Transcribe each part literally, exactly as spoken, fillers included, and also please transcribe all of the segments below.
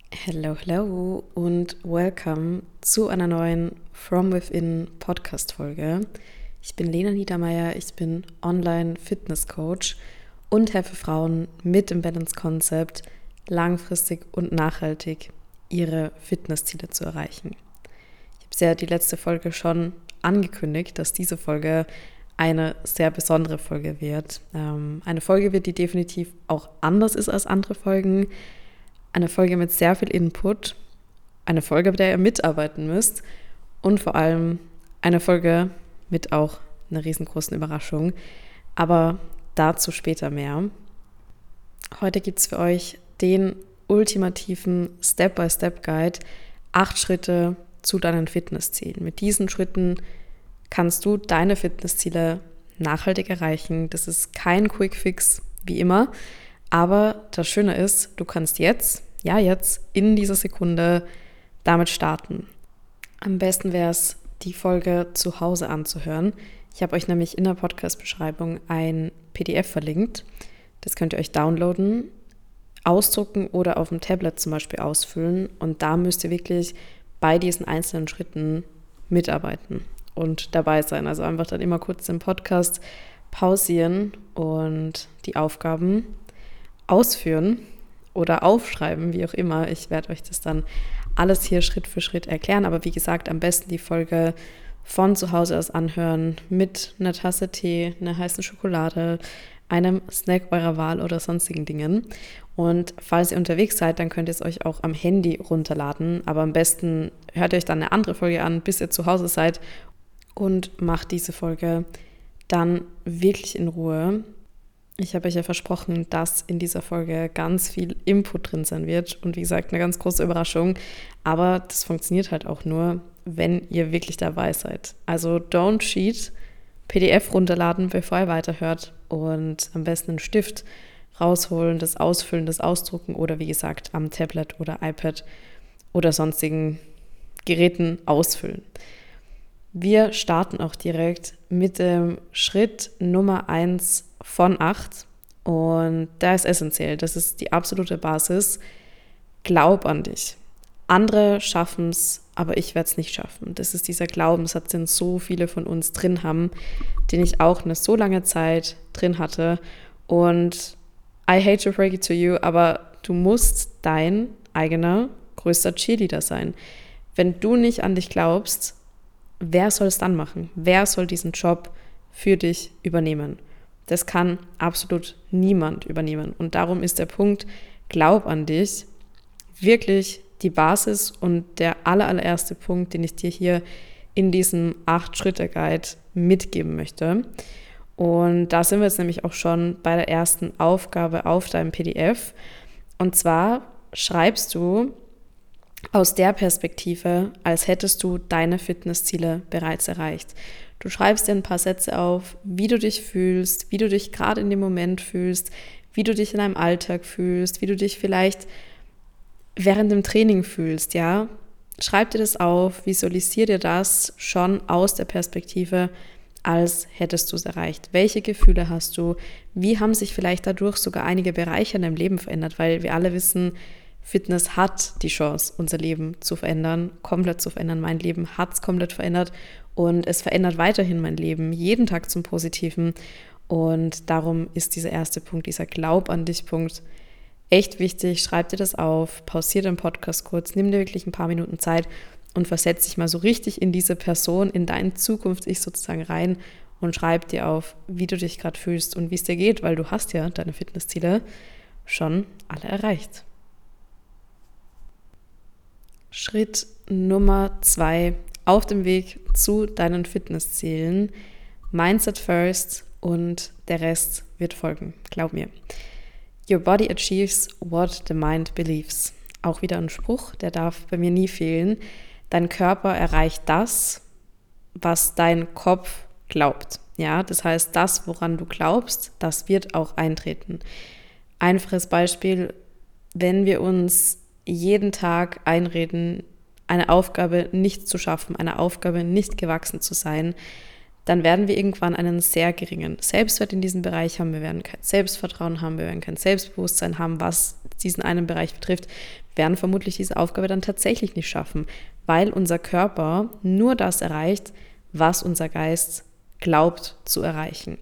Hello, hello und welcome zu einer neuen From Within Podcast-Folge. Ich bin Lena Niedermeyer, ich bin Online-Fitness-Coach und helfe Frauen mit dem Balance-Konzept langfristig und nachhaltig ihre Fitnessziele zu erreichen. Ich habe es ja die letzte Folge schon angekündigt, dass diese Folge eine sehr besondere Folge wird. Ähm, eine Folge wird, die definitiv auch anders ist als andere Folgen. Eine Folge mit sehr viel Input, eine Folge, bei der ihr mitarbeiten müsst und vor allem eine Folge mit auch einer riesengroßen Überraschung. Aber dazu später mehr. Heute gibt es für euch den ultimativen Step-by-Step-Guide, acht Schritte zu deinen Fitnesszielen. Mit diesen Schritten kannst du deine Fitnessziele nachhaltig erreichen. Das ist kein Quick-Fix, wie immer. Aber das Schöne ist, du kannst jetzt, ja jetzt, in dieser Sekunde damit starten. Am besten wäre es, die Folge zu Hause anzuhören. Ich habe euch nämlich in der Podcast-Beschreibung ein P D F verlinkt. Das könnt ihr euch downloaden, ausdrucken oder auf dem Tablet zum Beispiel ausfüllen. Und da müsst ihr wirklich bei diesen einzelnen Schritten mitarbeiten und dabei sein. Also einfach dann immer kurz den Podcast pausieren und die Aufgaben ausführen oder aufschreiben, wie auch immer. Ich werde euch das dann alles hier Schritt für Schritt erklären, aber wie gesagt, am besten die Folge von zu Hause aus anhören mit einer Tasse Tee, einer heißen Schokolade, einem Snack eurer Wahl oder sonstigen Dingen. Und falls ihr unterwegs seid, dann könnt ihr es euch auch am Handy runterladen, aber am besten hört ihr euch dann eine andere Folge an, bis ihr zu Hause seid und macht diese Folge dann wirklich in Ruhe. Ich habe euch ja versprochen, dass in dieser Folge ganz viel Input drin sein wird und wie gesagt, eine ganz große Überraschung. Aber das funktioniert halt auch nur, wenn ihr wirklich dabei seid. Also don't cheat, P D F runterladen, bevor ihr weiterhört und am besten einen Stift rausholen, das Ausfüllen, das Ausdrucken oder wie gesagt am Tablet oder iPad oder sonstigen Geräten ausfüllen. Wir starten auch direkt mit dem Schritt Nummer eins von acht und der ist essentiell, das ist die absolute Basis. Glaub an dich. Andere schaffen es, aber ich werde es nicht schaffen. Das ist dieser Glaubenssatz, den so viele von uns drin haben, den ich auch eine so lange Zeit drin hatte und I hate to break it to you, aber du musst dein eigener größter Cheerleader sein. Wenn du nicht an dich glaubst, wer soll es dann machen? Wer soll diesen Job für dich übernehmen? Das kann absolut niemand übernehmen. Und darum ist der Punkt, glaub an dich, wirklich die Basis und der aller, allererste Punkt, den ich dir hier in diesem acht-Schritte-Guide mitgeben möchte. Und da sind wir jetzt nämlich auch schon bei der ersten Aufgabe auf deinem P D F. Und zwar schreibst du aus der Perspektive, als hättest du deine Fitnessziele bereits erreicht. Du schreibst dir ein paar Sätze auf, wie du dich fühlst, wie du dich gerade in dem Moment fühlst, wie du dich in deinem Alltag fühlst, wie du dich vielleicht während dem Training fühlst, ja. Schreib dir das auf, visualisier dir das schon aus der Perspektive, als hättest du es erreicht. Welche Gefühle hast du? Wie haben sich vielleicht dadurch sogar einige Bereiche in deinem Leben verändert? Weil wir alle wissen, Fitness hat die Chance, unser Leben zu verändern, komplett zu verändern. Mein Leben hat es komplett verändert und es verändert weiterhin mein Leben, jeden Tag zum Positiven. Und darum ist dieser erste Punkt, dieser Glaub an dich Punkt, echt wichtig. Schreib dir das auf, pausier den Podcast kurz, nimm dir wirklich ein paar Minuten Zeit und versetz dich mal so richtig in diese Person, in dein Zukunfts-Ich sozusagen rein und schreib dir auf, wie du dich gerade fühlst und wie es dir geht, weil du hast ja deine Fitnessziele schon alle erreicht. Schritt Nummer zwei auf dem Weg zu deinen Fitnesszielen. Mindset first und der Rest wird folgen. Glaub mir. Your body achieves what the mind believes. Auch wieder ein Spruch, der darf bei mir nie fehlen. Dein Körper erreicht das, was dein Kopf glaubt. Ja, das heißt, das, woran du glaubst, das wird auch eintreten. Einfaches Beispiel, wenn wir uns jeden Tag einreden, eine Aufgabe nicht zu schaffen, einer Aufgabe nicht gewachsen zu sein, dann werden wir irgendwann einen sehr geringen Selbstwert in diesem Bereich haben. Wir werden kein Selbstvertrauen haben, wir werden kein Selbstbewusstsein haben, was diesen einen Bereich betrifft. Wir werden vermutlich diese Aufgabe dann tatsächlich nicht schaffen, weil unser Körper nur das erreicht, was unser Geist glaubt zu erreichen.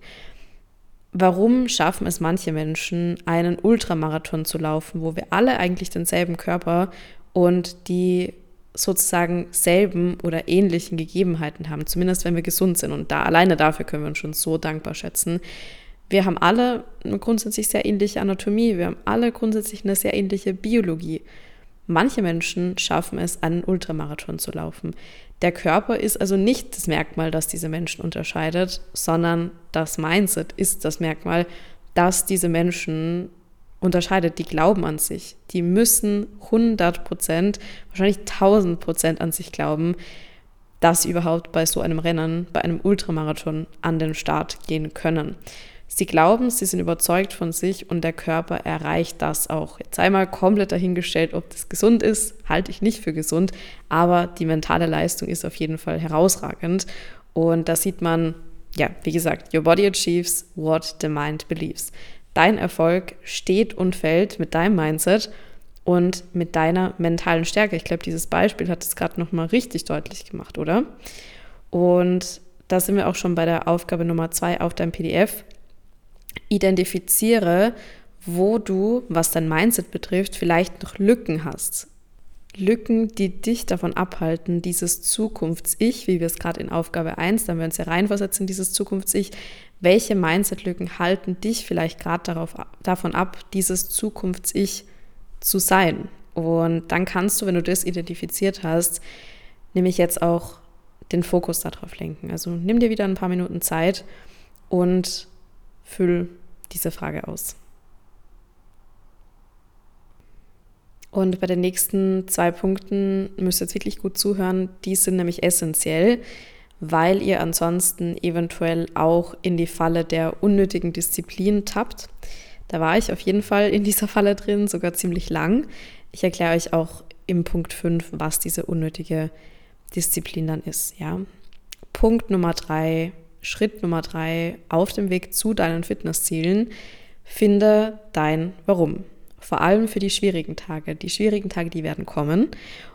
Warum schaffen es manche Menschen, einen Ultramarathon zu laufen, wo wir alle eigentlich denselben Körper und die sozusagen selben oder ähnlichen Gegebenheiten haben, zumindest wenn wir gesund sind. Und da alleine dafür können wir uns schon so dankbar schätzen. Wir haben alle eine grundsätzlich sehr ähnliche Anatomie, wir haben alle grundsätzlich eine sehr ähnliche Biologie. Manche Menschen schaffen es, einen Ultramarathon zu laufen. Der Körper ist also nicht das Merkmal, das diese Menschen unterscheidet, sondern das Mindset ist das Merkmal, das diese Menschen unterscheidet. Die glauben an sich. Die müssen hundert Prozent, wahrscheinlich tausend Prozent an sich glauben, dass sie überhaupt bei so einem Rennen, bei einem Ultramarathon an den Start gehen können. Sie glauben, sie sind überzeugt von sich und der Körper erreicht das auch. Jetzt einmal komplett dahingestellt, ob das gesund ist, halte ich nicht für gesund, aber die mentale Leistung ist auf jeden Fall herausragend. Und da sieht man, ja, wie gesagt, your body achieves what the mind believes. Dein Erfolg steht und fällt mit deinem Mindset und mit deiner mentalen Stärke. Ich glaube, dieses Beispiel hat es gerade nochmal richtig deutlich gemacht, oder? Und da sind wir auch schon bei der Aufgabe Nummer zwei auf deinem P D F. Identifiziere, wo du, was dein Mindset betrifft, vielleicht noch Lücken hast. Lücken, die dich davon abhalten, dieses Zukunfts-Ich, wie wir es gerade in Aufgabe eins, da haben wir uns ja reinversetzen, dieses Zukunfts-Ich, welche Mindset-Lücken halten dich vielleicht gerade darauf, davon ab, dieses Zukunfts-Ich zu sein? Und dann kannst du, wenn du das identifiziert hast, nämlich jetzt auch den Fokus darauf lenken. Also nimm dir wieder ein paar Minuten Zeit und füll diese Frage aus. Und bei den nächsten zwei Punkten müsst ihr jetzt wirklich gut zuhören. Die sind nämlich essentiell, weil ihr ansonsten eventuell auch in die Falle der unnötigen Disziplin tappt. Da war ich auf jeden Fall in dieser Falle drin, sogar ziemlich lang. Ich erkläre euch auch im Punkt fünf, was diese unnötige Disziplin dann ist. Ja. Punkt Nummer drei. Schritt Nummer drei auf dem Weg zu deinen Fitnesszielen, finde dein Warum. Vor allem für die schwierigen Tage. Die schwierigen Tage, die werden kommen.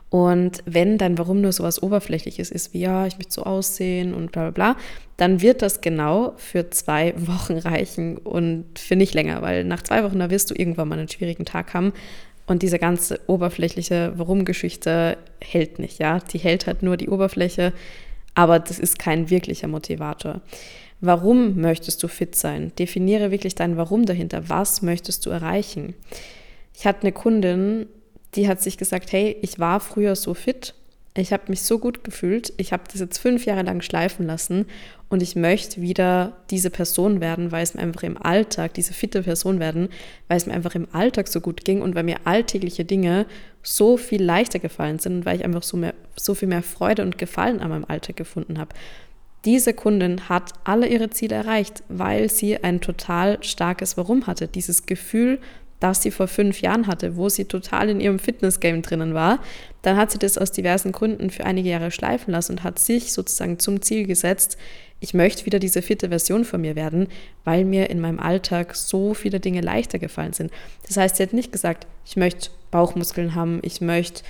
Und wenn dein Warum nur so was Oberflächliches ist, wie ja, ich möchte so aussehen und bla bla bla, dann wird das genau für zwei Wochen reichen und für nicht länger, weil nach zwei Wochen, da wirst du irgendwann mal einen schwierigen Tag haben. Und diese ganze oberflächliche Warum-Geschichte hält nicht, ja. Die hält halt nur die Oberfläche, aber das ist kein wirklicher Motivator. Warum möchtest du fit sein? Definiere wirklich dein Warum dahinter. Was möchtest du erreichen? Ich hatte eine Kundin, die hat sich gesagt, hey, ich war früher so fit, ich habe mich so gut gefühlt, ich habe das jetzt fünf Jahre lang schleifen lassen und ich möchte wieder diese Person werden, weil es mir einfach im Alltag, diese fitte Person werden, weil es mir einfach im Alltag so gut ging und weil mir alltägliche Dinge so viel leichter gefallen sind und weil ich einfach so, mehr, so viel mehr Freude und Gefallen an meinem Alltag gefunden habe. Diese Kundin hat alle ihre Ziele erreicht, weil sie ein total starkes Warum hatte. Dieses Gefühl, das sie vor fünf Jahren hatte, wo sie total in ihrem Fitness-Game drinnen war. Dann hat sie das aus diversen Gründen für einige Jahre schleifen lassen und hat sich sozusagen zum Ziel gesetzt, ich möchte wieder diese fitte Version von mir werden, weil mir in meinem Alltag so viele Dinge leichter gefallen sind. Das heißt, sie hat nicht gesagt, ich möchte Bauchmuskeln haben, ich möchte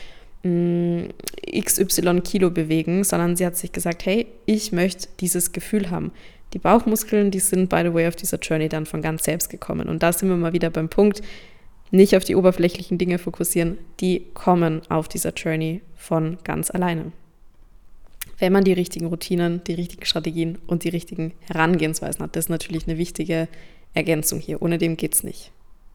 mh, X Y Kilo bewegen, sondern sie hat sich gesagt, hey, ich möchte dieses Gefühl haben. Die Bauchmuskeln, die sind, by the way, auf dieser Journey dann von ganz selbst gekommen. Und da sind wir mal wieder beim Punkt, nicht auf die oberflächlichen Dinge fokussieren, die kommen auf dieser Journey von ganz alleine. Wenn man die richtigen Routinen, die richtigen Strategien und die richtigen Herangehensweisen hat, das ist natürlich eine wichtige Ergänzung hier. Ohne dem geht's nicht.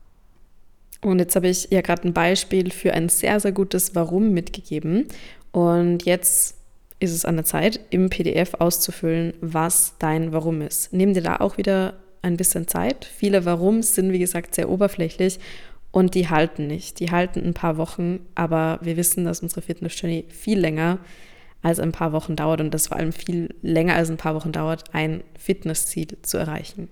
Und jetzt habe ich ja gerade ein Beispiel für ein sehr, sehr gutes Warum mitgegeben. Und jetzt ist es an der Zeit, im P D F auszufüllen, was dein Warum ist. Nimm dir da auch wieder ein bisschen Zeit. Viele Warums sind, wie gesagt, sehr oberflächlich und die halten nicht. Die halten ein paar Wochen, aber wir wissen, dass unsere Fitness-Journey viel länger als ein paar Wochen dauert und das vor allem viel länger als ein paar Wochen dauert, ein Fitnessziel zu erreichen.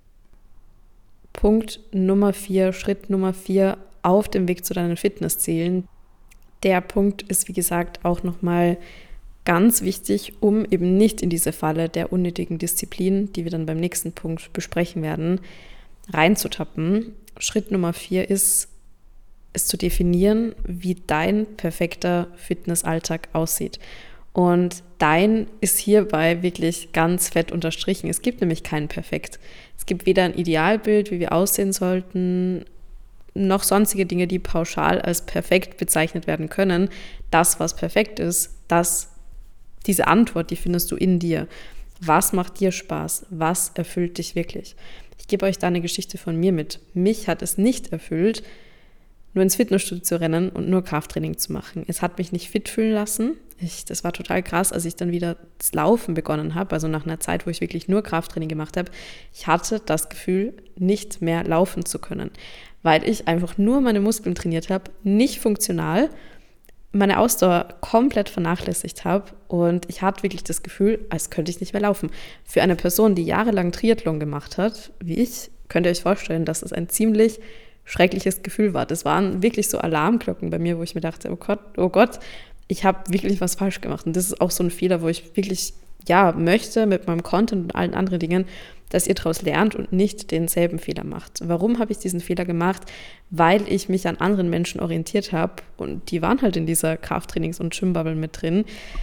Punkt Nummer vier, Schritt Nummer vier auf dem Weg zu deinen Fitnesszielen. Der Punkt ist, wie gesagt, auch nochmal ganz wichtig, um eben nicht in diese Falle der unnötigen Disziplin, die wir dann beim nächsten Punkt besprechen werden, reinzutappen. Schritt Nummer vier ist, es zu definieren, wie dein perfekter Fitnessalltag aussieht. Und dein ist hierbei wirklich ganz fett unterstrichen. Es gibt nämlich keinen Perfekt. Es gibt weder ein Idealbild, wie wir aussehen sollten, noch sonstige Dinge, die pauschal als perfekt bezeichnet werden können. Das, was perfekt ist, das, diese Antwort, die findest du in dir. Was macht dir Spaß? Was erfüllt dich wirklich? Ich gebe euch da eine Geschichte von mir mit. Mich hat es nicht erfüllt, nur ins Fitnessstudio zu rennen und nur Krafttraining zu machen. Es hat mich nicht fit fühlen lassen. Ich, das war total krass, als ich dann wieder das Laufen begonnen habe, also nach einer Zeit, wo ich wirklich nur Krafttraining gemacht habe. Ich hatte das Gefühl, nicht mehr laufen zu können, weil ich einfach nur meine Muskeln trainiert habe, nicht funktional, meine Ausdauer komplett vernachlässigt habe und ich hatte wirklich das Gefühl, als könnte ich nicht mehr laufen. Für eine Person, die jahrelang Triathlon gemacht hat, wie ich, könnt ihr euch vorstellen, dass es ein ziemlich schreckliches Gefühl war. Das waren wirklich so Alarmglocken bei mir, wo ich mir dachte, oh Gott, oh Gott, ich habe wirklich was falsch gemacht. Und das ist auch so ein Fehler, wo ich wirklich, ja, möchte mit meinem Content und allen anderen Dingen, dass ihr daraus lernt und nicht denselben Fehler macht. Warum habe ich diesen Fehler gemacht? Weil ich mich an anderen Menschen orientiert habe und die waren halt in dieser Krafttrainings- und Gymbubble mit drin.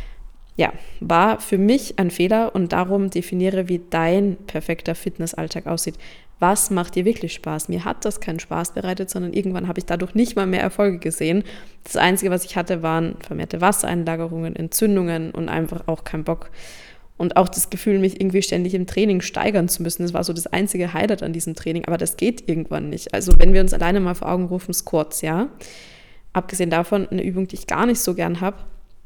Ja, war für mich ein Fehler und darum definiere, wie dein perfekter Fitnessalltag aussieht. Was macht dir wirklich Spaß? Mir hat das keinen Spaß bereitet, sondern irgendwann habe ich dadurch nicht mal mehr Erfolge gesehen. Das Einzige, was ich hatte, waren vermehrte Wassereinlagerungen, Entzündungen und einfach auch kein Bock. Und auch das Gefühl, mich irgendwie ständig im Training steigern zu müssen. Das war so das einzige Highlight an diesem Training, aber das geht irgendwann nicht. Also wenn wir uns alleine mal vor Augen rufen, Squats, ja. Abgesehen davon, eine Übung, die ich gar nicht so gern habe,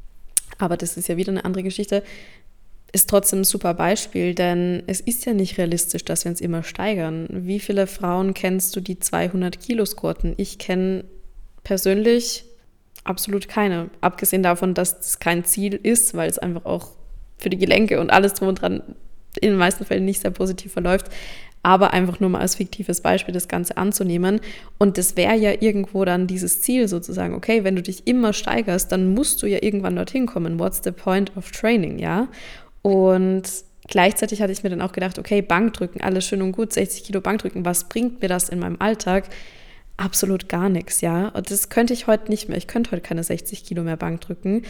aber das ist ja wieder eine andere Geschichte, ist trotzdem ein super Beispiel, denn es ist ja nicht realistisch, dass wir uns immer steigern. Wie viele Frauen kennst du, die zweihundert Kilo squatten? Ich kenne persönlich absolut keine. Abgesehen davon, dass es kein Ziel ist, weil es einfach auch für die Gelenke und alles drum und dran in den meisten Fällen nicht sehr positiv verläuft, aber einfach nur mal als fiktives Beispiel das Ganze anzunehmen. Und das wäre ja irgendwo dann dieses Ziel sozusagen, okay, wenn du dich immer steigerst, dann musst du ja irgendwann dorthin kommen. What's the point of training, ja? Und gleichzeitig hatte ich mir dann auch gedacht, okay, Bankdrücken, alles schön und gut, sechzig Kilo Bankdrücken, was bringt mir das in meinem Alltag? Absolut gar nichts, ja. Und das könnte ich heute nicht mehr. Ich könnte heute keine sechzig Kilo mehr Bankdrücken,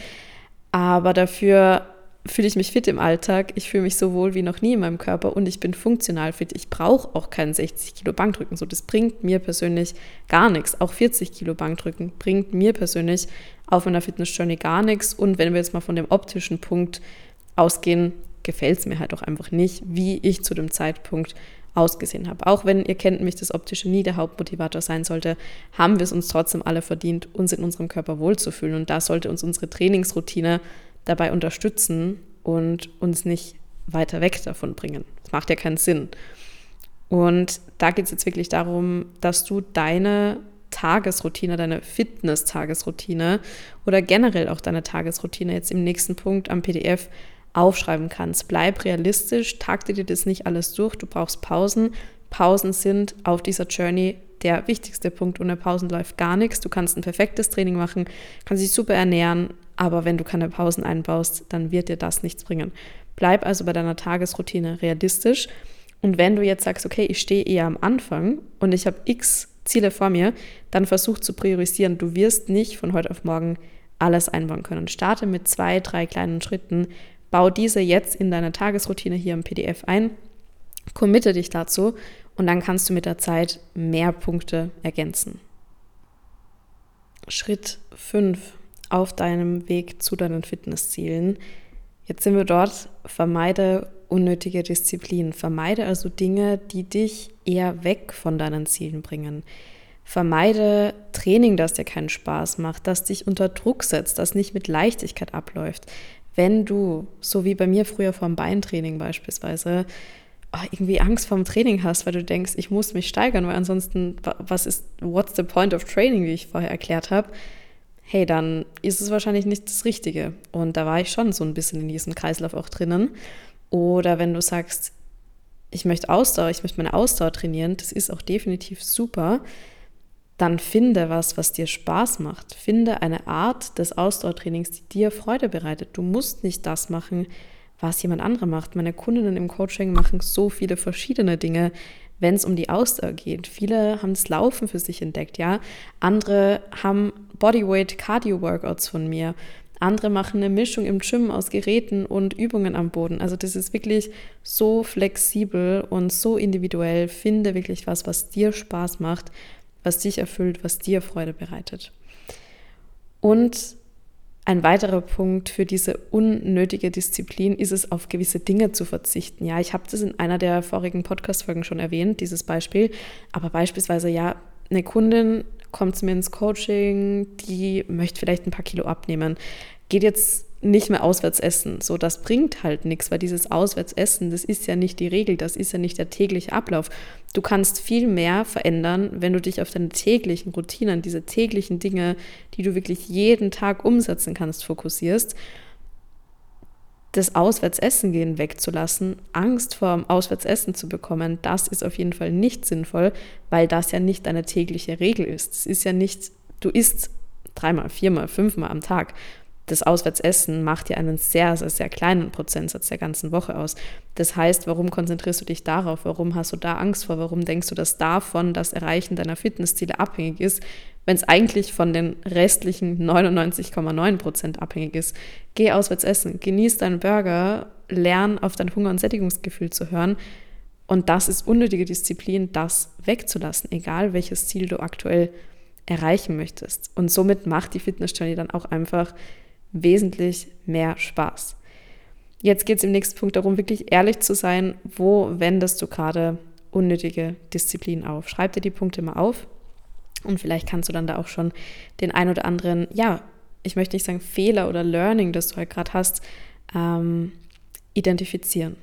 aber dafür fühle ich mich fit im Alltag, ich fühle mich so wohl wie noch nie in meinem Körper und ich bin funktional fit. Ich brauche auch keinen sechzig Kilo Bankdrücken. So, das bringt mir persönlich gar nichts. Auch vierzig Kilo Bankdrücken bringt mir persönlich auf meiner Fitness-Journey gar nichts. Und wenn wir jetzt mal von dem optischen Punkt ausgehen, gefällt es mir halt auch einfach nicht, wie ich zu dem Zeitpunkt ausgesehen habe. Auch wenn, ihr kennt mich, das Optische nie der Hauptmotivator sein sollte, haben wir es uns trotzdem alle verdient, uns in unserem Körper wohlzufühlen. Und da sollte uns unsere Trainingsroutine dabei unterstützen und uns nicht weiter weg davon bringen. Das macht ja keinen Sinn. Und da geht es jetzt wirklich darum, dass du deine Tagesroutine, deine Fitness-Tagesroutine oder generell auch deine Tagesroutine jetzt im nächsten Punkt am P D F aufschreiben kannst. Bleib realistisch, takte dir das nicht alles durch, du brauchst Pausen. Pausen sind auf dieser Journey der wichtigste Punkt. Ohne Pausen läuft gar nichts. Du kannst ein perfektes Training machen, kannst dich super ernähren, aber wenn du keine Pausen einbaust, dann wird dir das nichts bringen. Bleib also bei deiner Tagesroutine realistisch. Und wenn du jetzt sagst, okay, ich stehe eher am Anfang und ich habe x Ziele vor mir, dann versuch zu priorisieren. Du wirst nicht von heute auf morgen alles einbauen können. Starte mit zwei, drei kleinen Schritten. Bau diese jetzt in deine Tagesroutine hier im P D F ein. Committe dich dazu und dann kannst du mit der Zeit mehr Punkte ergänzen. Schritt fünf auf deinem Weg zu deinen Fitnesszielen. Jetzt sind wir dort. Vermeide unnötige Disziplin. Vermeide also Dinge, die dich eher weg von deinen Zielen bringen. Vermeide Training, das dir keinen Spaß macht, das dich unter Druck setzt, das nicht mit Leichtigkeit abläuft. Wenn du, so wie bei mir früher vorm Beintraining beispielsweise, irgendwie Angst vorm Training hast, weil du denkst, ich muss mich steigern, weil ansonsten, was ist, what's the point of training, wie ich vorher erklärt habe, hey, dann ist es wahrscheinlich nicht das Richtige. Und da war ich schon so ein bisschen in diesem Kreislauf auch drinnen. Oder wenn du sagst, ich möchte Ausdauer, ich möchte meine Ausdauer trainieren, das ist auch definitiv super. dann finde was, was dir Spaß macht. Finde eine Art des Ausdauertrainings, die dir Freude bereitet. Du musst nicht das machen, was jemand andere macht. Meine Kundinnen im Coaching machen so viele verschiedene Dinge, wenn es um die Ausdauer geht. Viele haben das Laufen für sich entdeckt, ja. Andere haben Bodyweight-Cardio-Workouts von mir. Andere machen eine Mischung im Gym aus Geräten und Übungen am Boden. Also das ist wirklich so flexibel und so individuell. Finde wirklich was, was dir Spaß macht, was dich erfüllt, was dir Freude bereitet. Und ein weiterer Punkt für diese unnötige Disziplin ist es, auf gewisse Dinge zu verzichten. Ja, ich habe das in einer der vorigen Podcast-Folgen schon erwähnt, dieses Beispiel. Aber beispielsweise, ja, eine Kundin kommt zu mir ins Coaching, die möchte vielleicht ein paar Kilo abnehmen, geht jetzt nicht mehr auswärts essen. So, das bringt halt nichts, weil dieses Auswärtsessen, das ist ja nicht die Regel, das ist ja nicht der tägliche Ablauf. Du kannst viel mehr verändern, wenn du dich auf deine täglichen Routinen, diese täglichen Dinge, die du wirklich jeden Tag umsetzen kannst, fokussierst. Das Auswärtsessen gehen wegzulassen, Angst vor dem Auswärtsessen zu bekommen, das ist auf jeden Fall nicht sinnvoll, weil das ja nicht deine tägliche Regel ist. Es ist ja nicht, du isst dreimal, viermal, fünfmal am Tag. Das Auswärtsessen macht ja einen sehr, sehr, sehr kleinen Prozentsatz der ganzen Woche aus. Das heißt, warum konzentrierst du dich darauf? Warum hast du da Angst vor? Warum denkst du, dass davon das Erreichen deiner Fitnessziele abhängig ist, wenn es eigentlich von den restlichen neunundneunzig Komma neun Prozent abhängig ist? Geh auswärts essen, genieß deinen Burger, lern auf dein Hunger- und Sättigungsgefühl zu hören. Und das ist unnötige Disziplin, das wegzulassen, egal welches Ziel du aktuell erreichen möchtest. Und somit macht die Fitness-Journey dann auch einfach wesentlich mehr Spaß. Jetzt geht es im nächsten Punkt darum, wirklich ehrlich zu sein, wo wendest du gerade unnötige Disziplin auf? Schreib dir die Punkte mal auf und vielleicht kannst du dann da auch schon den ein oder anderen, ja, ich möchte nicht sagen Fehler oder Learning, das du halt gerade hast, ähm, identifizieren.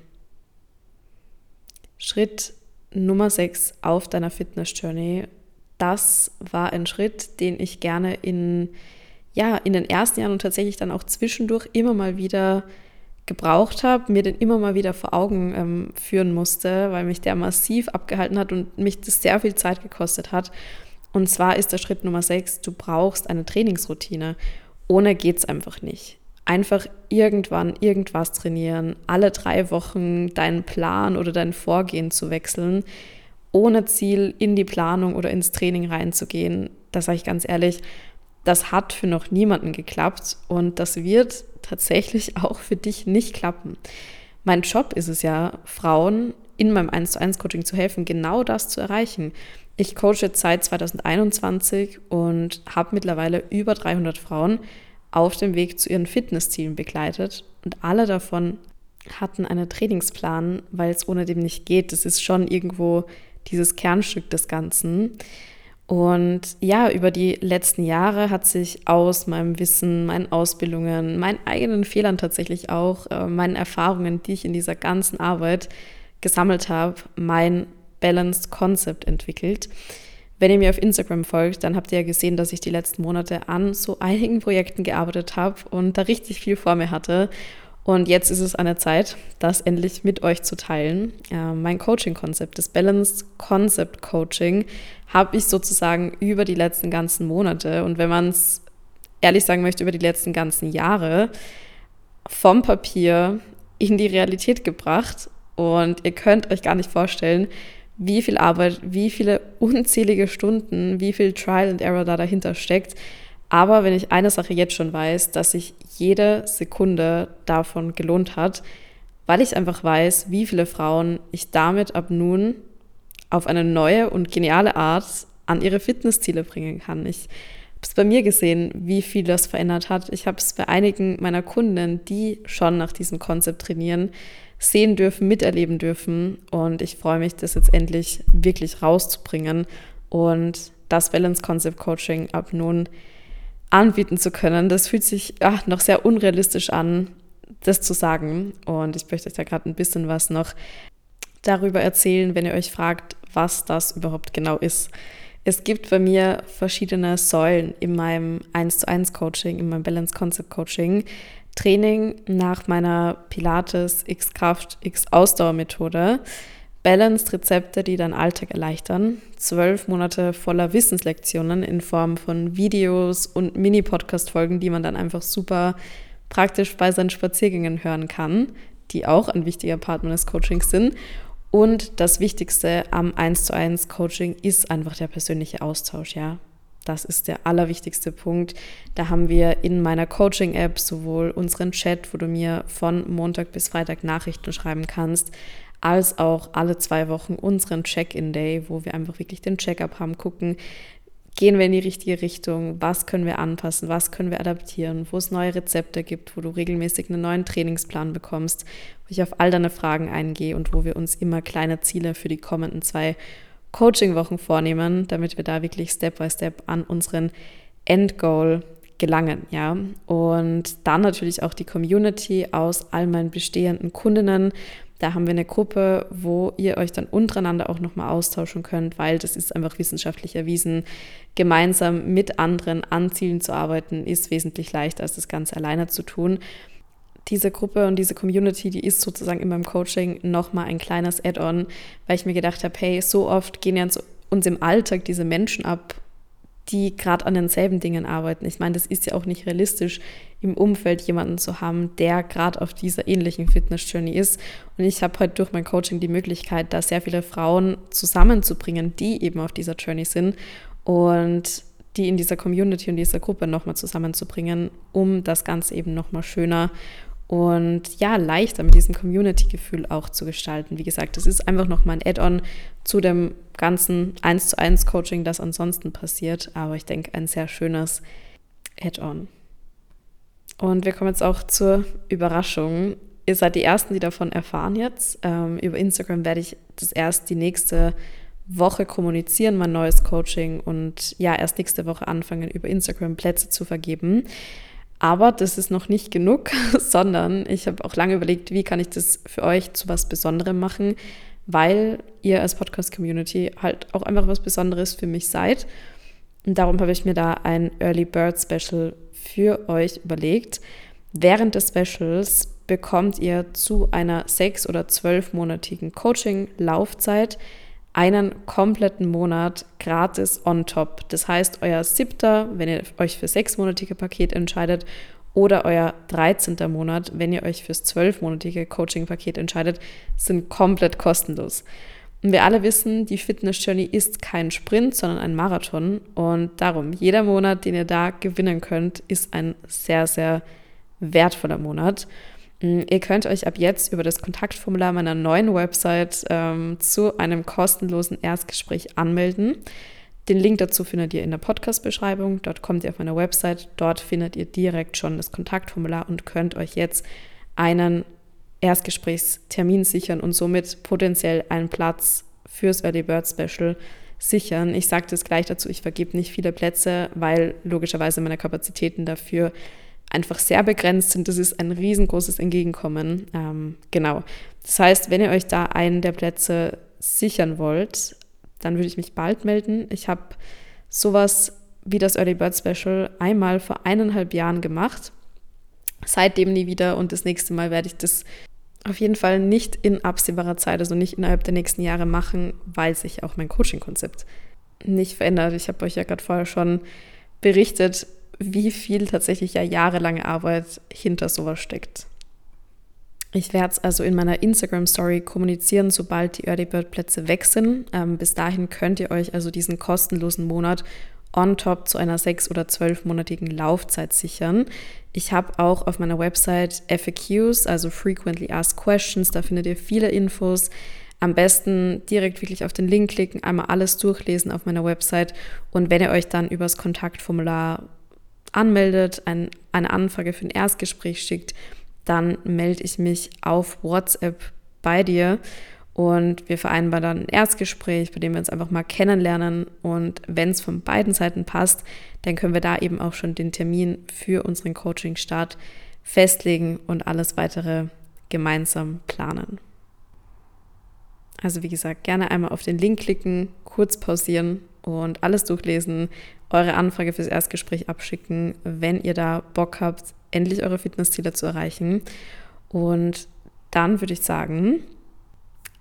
Schritt Nummer sechs auf deiner Fitness-Journey, das war ein Schritt, den ich gerne in ja, in den ersten Jahren und tatsächlich dann auch zwischendurch immer mal wieder gebraucht habe, mir den immer mal wieder vor Augen ähm, führen musste, weil mich der massiv abgehalten hat und mich das sehr viel Zeit gekostet hat. Und zwar ist der Schritt Nummer sechs, du brauchst eine Trainingsroutine. Ohne geht's einfach nicht. Einfach irgendwann irgendwas trainieren, alle drei Wochen deinen Plan oder dein Vorgehen zu wechseln, ohne Ziel in die Planung oder ins Training reinzugehen. Das sage ich ganz ehrlich, das hat für noch niemanden geklappt und das wird tatsächlich auch für dich nicht klappen. Mein Job ist es ja, Frauen in meinem eins zu eins Coaching zu helfen, genau das zu erreichen. Ich coache jetzt seit zwanzig einundzwanzig und habe mittlerweile über dreihundert Frauen auf dem Weg zu ihren Fitnesszielen begleitet und alle davon hatten einen Trainingsplan, weil es ohne dem nicht geht. Das ist schon irgendwo dieses Kernstück des Ganzen. Und ja, über die letzten Jahre hat sich aus meinem Wissen, meinen Ausbildungen, meinen eigenen Fehlern tatsächlich auch, äh, meinen Erfahrungen, die ich in dieser ganzen Arbeit gesammelt habe, mein Balanced Concept entwickelt. Wenn ihr mir auf Instagram folgt, dann habt ihr ja gesehen, dass ich die letzten Monate an so einigen Projekten gearbeitet habe und da richtig viel vor mir hatte. Und jetzt ist es an der Zeit, das endlich mit euch zu teilen. Äh, mein Coaching-Konzept, das Balanced Concept Coaching, habe ich sozusagen über die letzten ganzen Monate und wenn man es ehrlich sagen möchte, über die letzten ganzen Jahre vom Papier in die Realität gebracht. Und ihr könnt euch gar nicht vorstellen, wie viel Arbeit, wie viele unzählige Stunden, wie viel Trial and Error da dahinter steckt. Aber wenn ich eine Sache jetzt schon weiß, dass sich jede Sekunde davon gelohnt hat, weil ich einfach weiß, wie viele Frauen ich damit ab nun auf eine neue und geniale Art an ihre Fitnessziele bringen kann. Ich habe es bei mir gesehen, wie viel das verändert hat. Ich habe es bei einigen meiner Kunden, die schon nach diesem Konzept trainieren, sehen dürfen, miterleben dürfen. Und ich freue mich, das jetzt endlich wirklich rauszubringen und das Balance Concept Coaching ab nun anbieten zu können. Das fühlt sich ach, noch sehr unrealistisch an, das zu sagen. Und ich möchte euch da gerade ein bisschen was noch darüber erzählen, wenn ihr euch fragt, was das überhaupt genau ist. Es gibt bei mir verschiedene Säulen in meinem eins zu eins Coaching, in meinem Balance Concept Coaching. Training nach meiner Pilates X-Kraft X-Ausdauer-Methode. Balanced Rezepte, die deinen Alltag erleichtern, zwölf Monate voller Wissenslektionen in Form von Videos und Mini-Podcast-Folgen, die man dann einfach super praktisch bei seinen Spaziergängen hören kann, die auch ein wichtiger Part meines Coachings sind. Und das Wichtigste am eins zu eins Coaching ist einfach der persönliche Austausch, ja. Das ist der allerwichtigste Punkt. Da haben wir in meiner Coaching-App sowohl unseren Chat, wo du mir von Montag bis Freitag Nachrichten schreiben kannst, als auch alle zwei Wochen unseren Check-in-Day, wo wir einfach wirklich den Check-up haben, gucken, gehen wir in die richtige Richtung, was können wir anpassen, was können wir adaptieren, wo es neue Rezepte gibt, wo du regelmäßig einen neuen Trainingsplan bekommst, wo ich auf all deine Fragen eingehe und wo wir uns immer kleine Ziele für die kommenden zwei Coaching-Wochen vornehmen, damit wir da wirklich Step by Step an unseren Endgoal gelangen, ja. Und dann natürlich auch die Community aus all meinen bestehenden Kundinnen. Da haben wir eine Gruppe, wo ihr euch dann untereinander auch nochmal austauschen könnt, weil das ist einfach wissenschaftlich erwiesen. Gemeinsam mit anderen an Zielen zu arbeiten, ist wesentlich leichter, als das Ganze alleine zu tun. Diese Gruppe und diese Community, die ist sozusagen in meinem Coaching nochmal ein kleines Add-on, weil ich mir gedacht habe, hey, so oft gehen ja uns im Alltag diese Menschen ab, die gerade an denselben Dingen arbeiten. Ich meine, das ist ja auch nicht realistisch, im Umfeld jemanden zu haben, der gerade auf dieser ähnlichen Fitness-Journey ist. Und ich habe heute durch mein Coaching die Möglichkeit, da sehr viele Frauen zusammenzubringen, die eben auf dieser Journey sind und die in dieser Community und dieser Gruppe nochmal zusammenzubringen, um das Ganze eben nochmal schöner und ja, leichter mit diesem Community-Gefühl auch zu gestalten. Wie gesagt, das ist einfach nochmal ein Add-on zu dem ganzen eins zu eins Coaching, das ansonsten passiert. Aber ich denke, ein sehr schönes Add-on. Und wir kommen jetzt auch zur Überraschung. Ihr seid die Ersten, die davon erfahren jetzt. Ähm, über Instagram werde ich das erst die nächste Woche kommunizieren, mein neues Coaching. Und ja, erst nächste Woche anfangen, über Instagram Plätze zu vergeben. Aber das ist noch nicht genug, sondern ich habe auch lange überlegt, wie kann ich das für euch zu was Besonderem machen, weil ihr als Podcast-Community halt auch einfach was Besonderes für mich seid. Und darum habe ich mir da ein Early Bird Special für euch überlegt. Während des Specials bekommt ihr zu einer sechs- oder zwölfmonatigen Coaching-Laufzeit einen kompletten Monat gratis on top. Das heißt, euer siebter, wenn ihr euch für sechsmonatige Paket entscheidet, oder euer dreizehnter Monat, wenn ihr euch fürs zwölfmonatige Coaching-Paket entscheidet, sind komplett kostenlos. Und wir alle wissen, die Fitness-Journey ist kein Sprint, sondern ein Marathon. Und darum, jeder Monat, den ihr da gewinnen könnt, ist ein sehr, sehr wertvoller Monat. Ihr könnt euch ab jetzt über das Kontaktformular meiner neuen Website ähm, zu einem kostenlosen Erstgespräch anmelden. Den Link dazu findet ihr in der Podcast-Beschreibung. Dort kommt ihr auf meine Website. Dort findet ihr direkt schon das Kontaktformular und könnt euch jetzt einen Erstgesprächstermin sichern und somit potenziell einen Platz fürs Early Bird Special sichern. Ich sage das gleich dazu, ich vergebe nicht viele Plätze, weil logischerweise meine Kapazitäten dafür einfach sehr begrenzt sind. Das ist ein riesengroßes Entgegenkommen. Ähm, genau. Das heißt, wenn ihr euch da einen der Plätze sichern wollt, dann würde ich mich bald melden. Ich habe sowas wie das Early Bird Special einmal vor eineinhalb Jahren gemacht. Seitdem nie wieder und das nächste Mal werde ich das auf jeden Fall nicht in absehbarer Zeit, also nicht innerhalb der nächsten Jahre machen, weil sich auch mein Coaching-Konzept nicht verändert. Ich habe euch ja gerade vorher schon berichtet, wie viel tatsächlich ja jahrelange Arbeit hinter sowas steckt. Ich werde es also in meiner Instagram-Story kommunizieren, sobald die Early Bird Plätze weg sind. Ähm, bis dahin könnt ihr euch also diesen kostenlosen Monat on top zu einer sechs- oder zwölfmonatigen Laufzeit sichern. Ich habe auch auf meiner Website F A Qs, also Frequently Asked Questions, da findet ihr viele Infos. Am besten direkt wirklich auf den Link klicken, einmal alles durchlesen auf meiner Website und wenn ihr euch dann übers Kontaktformular anmeldet, ein, eine Anfrage für ein Erstgespräch schickt, dann melde ich mich auf WhatsApp bei dir und wir vereinbaren dann ein Erstgespräch, bei dem wir uns einfach mal kennenlernen und wenn es von beiden Seiten passt, dann können wir da eben auch schon den Termin für unseren Coaching-Start festlegen und alles weitere gemeinsam planen. Also wie gesagt, gerne einmal auf den Link klicken, kurz pausieren und alles durchlesen, eure Anfrage fürs Erstgespräch abschicken, wenn ihr da Bock habt, endlich eure Fitnessziele zu erreichen. Und dann würde ich sagen,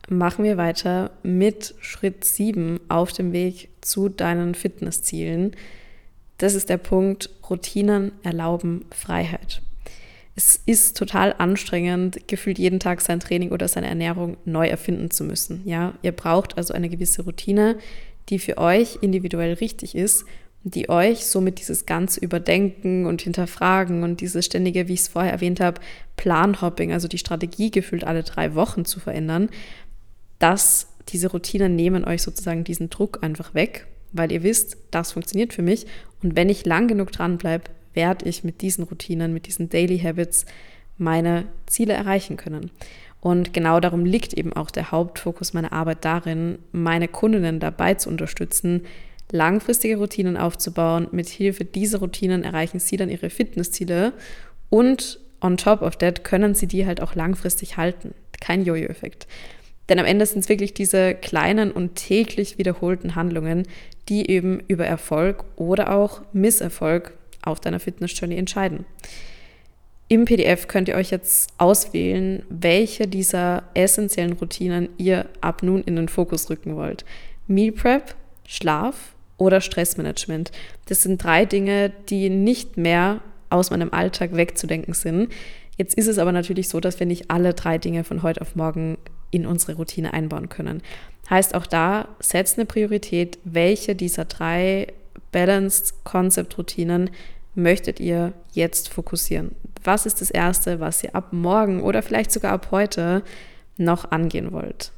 machen wir weiter mit Schritt sieben auf dem Weg zu deinen Fitnesszielen. Das ist der Punkt, Routinen erlauben Freiheit. Es ist total anstrengend, gefühlt jeden Tag sein Training oder seine Ernährung neu erfinden zu müssen. Ja, ihr braucht also eine gewisse Routine, die für euch individuell richtig ist und die euch somit dieses ganze Überdenken und Hinterfragen und dieses ständige, wie ich es vorher erwähnt habe, Planhopping, also die Strategie gefühlt alle drei Wochen zu verändern, dass diese Routinen nehmen euch sozusagen diesen Druck einfach weg, weil ihr wisst, das funktioniert für mich und wenn ich lang genug dran bleibe, werde ich mit diesen Routinen, mit diesen Daily Habits meine Ziele erreichen können. Und genau darum liegt eben auch der Hauptfokus meiner Arbeit darin, meine Kundinnen dabei zu unterstützen, langfristige Routinen aufzubauen. Mit Hilfe dieser Routinen erreichen sie dann ihre Fitnessziele und on top of that können sie die halt auch langfristig halten. Kein Jojo-Effekt. Denn am Ende sind es wirklich diese kleinen und täglich wiederholten Handlungen, die eben über Erfolg oder auch Misserfolg auf deiner Fitness-Journey entscheiden. Im P D F könnt ihr euch jetzt auswählen, welche dieser essentiellen Routinen ihr ab nun in den Fokus rücken wollt. Meal Prep, Schlaf oder Stressmanagement. Das sind drei Dinge, die nicht mehr aus meinem Alltag wegzudenken sind. Jetzt ist es aber natürlich so, dass wir nicht alle drei Dinge von heute auf morgen in unsere Routine einbauen können. Heißt auch da, setzt eine Priorität, welche dieser drei Balanced Concept Routinen möchtet ihr jetzt fokussieren? Was ist das Erste, was ihr ab morgen oder vielleicht sogar ab heute noch angehen wollt?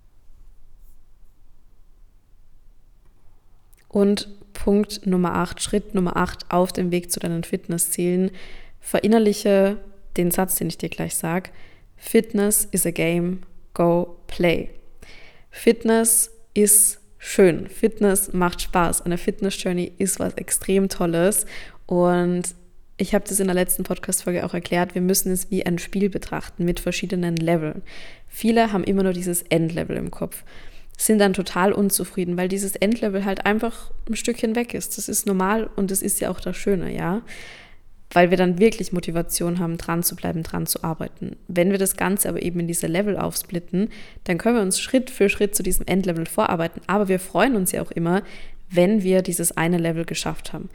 Und Punkt Nummer acht, Schritt Nummer acht auf dem Weg zu deinen Fitnesszielen, verinnerliche den Satz, den ich dir gleich sage: Fitness is a game, go play. Fitness ist schön. Fitness macht Spaß. Eine Fitness-Journey ist was extrem Tolles. Und ich habe das in der letzten Podcast-Folge auch erklärt, wir müssen es wie ein Spiel betrachten mit verschiedenen Leveln. Viele haben immer nur dieses Endlevel im Kopf, sind dann total unzufrieden, weil dieses Endlevel halt einfach ein Stückchen weg ist. Das ist normal und das ist ja auch das Schöne, ja. Weil wir dann wirklich Motivation haben, dran zu bleiben, dran zu arbeiten. Wenn wir das Ganze aber eben in diese Level aufsplitten, dann können wir uns Schritt für Schritt zu diesem Endlevel vorarbeiten. Aber wir freuen uns ja auch immer, wenn wir dieses eine Level geschafft haben.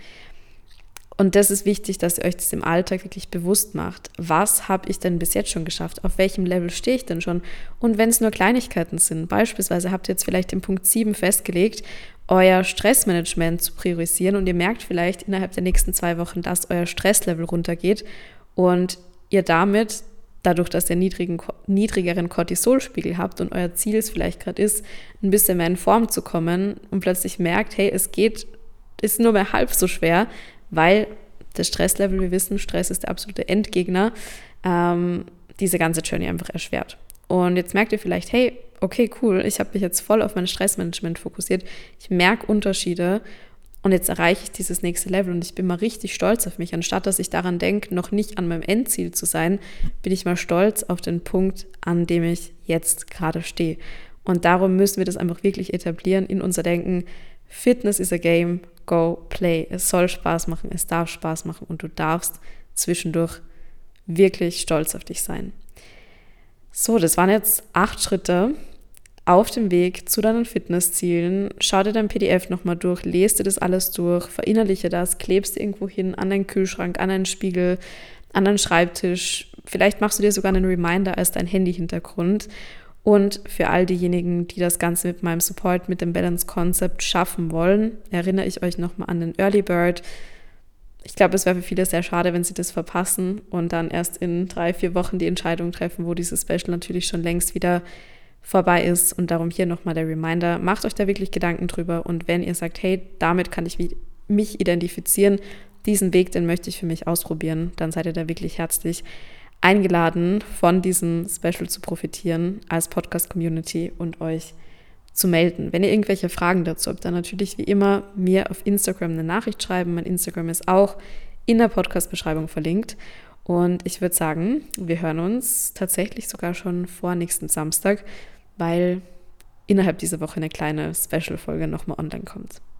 Und das ist wichtig, dass ihr euch das im Alltag wirklich bewusst macht. Was habe ich denn bis jetzt schon geschafft? Auf welchem Level stehe ich denn schon? Und wenn es nur Kleinigkeiten sind, beispielsweise habt ihr jetzt vielleicht den Punkt sieben festgelegt, euer Stressmanagement zu priorisieren und ihr merkt vielleicht innerhalb der nächsten zwei Wochen, dass euer Stresslevel runtergeht und ihr damit, dadurch, dass ihr niedrigen, niedrigeren Cortisolspiegel habt und euer Ziel es vielleicht gerade ist, ein bisschen mehr in Form zu kommen und plötzlich merkt, hey, es geht, ist nur mehr halb so schwer, weil das Stresslevel, wir wissen, Stress ist der absolute Endgegner, ähm, diese ganze Journey einfach erschwert. Und jetzt merkt ihr vielleicht, hey, okay, cool, ich habe mich jetzt voll auf mein Stressmanagement fokussiert, ich merke Unterschiede und jetzt erreiche ich dieses nächste Level und ich bin mal richtig stolz auf mich. Anstatt dass ich daran denke, noch nicht an meinem Endziel zu sein, bin ich mal stolz auf den Punkt, an dem ich jetzt gerade stehe. Und darum müssen wir das einfach wirklich etablieren in unser Denken. Fitness is a game, go play. Es soll Spaß machen, es darf Spaß machen und du darfst zwischendurch wirklich stolz auf dich sein. So, das waren jetzt acht Schritte auf dem Weg zu deinen Fitnesszielen. Schau dir dein P D F nochmal durch, lese dir das alles durch, verinnerliche das, klebst dir irgendwo hin, an deinen Kühlschrank, an deinen Spiegel, an deinen Schreibtisch. Vielleicht machst du dir sogar einen Reminder als dein Handy-Hintergrund. Und für all diejenigen, die das Ganze mit meinem Support, mit dem Balance Concept schaffen wollen, erinnere ich euch nochmal an den Early Bird. Ich glaube, es wäre für viele sehr schade, wenn sie das verpassen und dann erst in drei, vier Wochen die Entscheidung treffen, wo dieses Special natürlich schon längst wieder vorbei ist. Und darum hier nochmal der Reminder, macht euch da wirklich Gedanken drüber. Und wenn ihr sagt, hey, damit kann ich mich identifizieren, diesen Weg, den möchte ich für mich ausprobieren, dann seid ihr da wirklich herzlich eingeladen, von diesem Special zu profitieren als Podcast-Community und euch zu melden. Wenn ihr irgendwelche Fragen dazu habt, dann natürlich wie immer mir auf Instagram eine Nachricht schreiben. Mein Instagram ist auch in der Podcast-Beschreibung verlinkt. Und ich würde sagen, wir hören uns tatsächlich sogar schon vor nächsten Samstag, weil innerhalb dieser Woche eine kleine Special-Folge nochmal online kommt.